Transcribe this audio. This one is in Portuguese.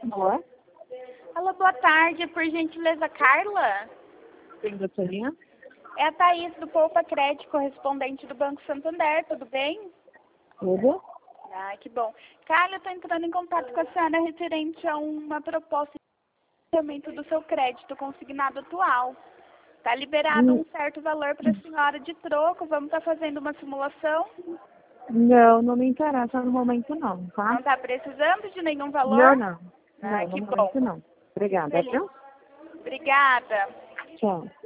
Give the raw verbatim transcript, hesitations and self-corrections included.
Alô? Alô, boa tarde. Por gentileza, Carla? Quem gostaria? É a Thaís do Poupa Crédito, correspondente do Banco Santander. Tudo bem? Tudo? Ah, que bom. Carla, eu estou entrando em contato com a senhora referente a uma proposta de pagamento do seu crédito consignado atual. Está liberado Hum, um certo valor para a senhora de troco. Vamos estar fazendo uma simulação. Não, não me interessa no momento não, tá? Não está precisando de nenhum valor? Não, não. Ah, Não, no que bom. momento não. Obrigada, Feliz. viu? Obrigada. Tchau.